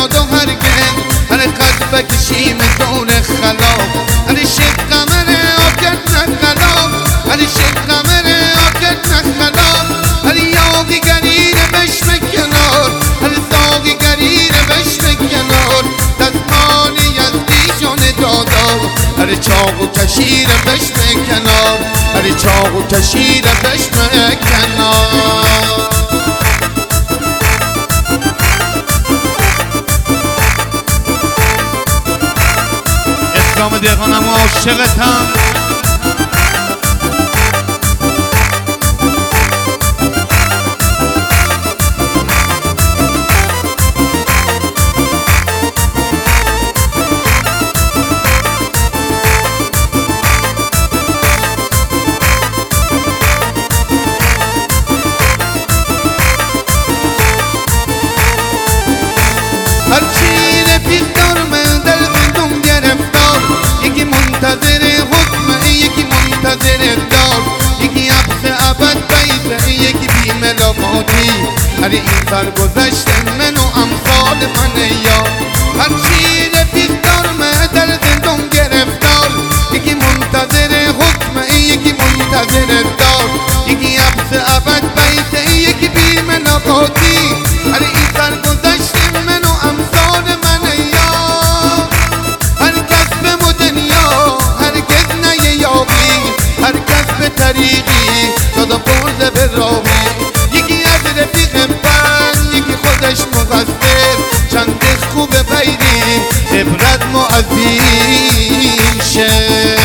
داد و هرگز هر خط بکشیم دور خلاف هر شک قمر آکد نخلاف هر شک قمر آکد نخلاف هر یاقی گریر بشم کنار هر ساقی گریر بشم کنار دستمان یزدی جان دادا هر چاق و کشیر بشم کنار هر چاق و کشیر بشم کنار اسلام دهقانم و عاشقتم هرچی رفیق دارم در زندون گرفتار یکی منتظر حکم یکی منتظر دار یکی حبس ابد بیته یکی بی ملاقاتی هر این سرگذشت من و امثال من یا هرچی رفیق دارم در زندون گرفتار یکی منتظر حکم یکی منتظر دار یکی حبس ابد بیته یکی بی ملاقاتی هر این سرگذشت من و امثال من یا هر کس به مدنیا هرگز نیابی هر کس به طریقی دادا برده به راهی یکی از رفیق بند یکی خودش مقصر چند خوب بیریم عبرت ما از این شه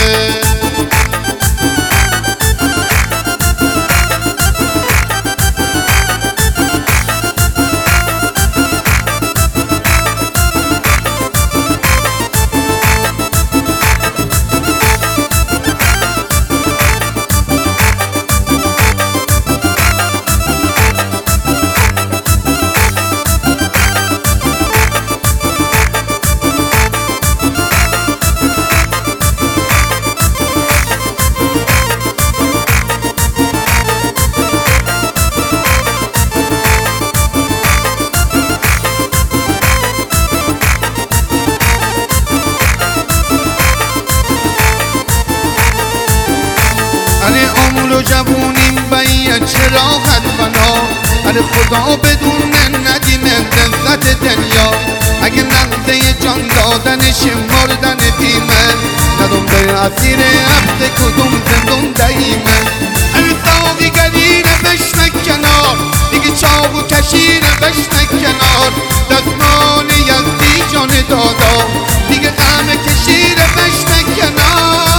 عمر و جوونیم باید چراغت بنا هر خدا بدون ندیم لذت دنیا اگه نقده جان دادنش مردن بیمه ندم به اسیر عبد کدوم زندون دهیمه هر ساقی گریر بشم کنار دیگه چاق و کشیر بشم کنار دستمان یزدی جان دادا دیگه غم کشیر بشم کنار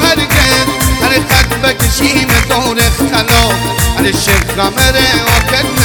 هر شک قمر آکد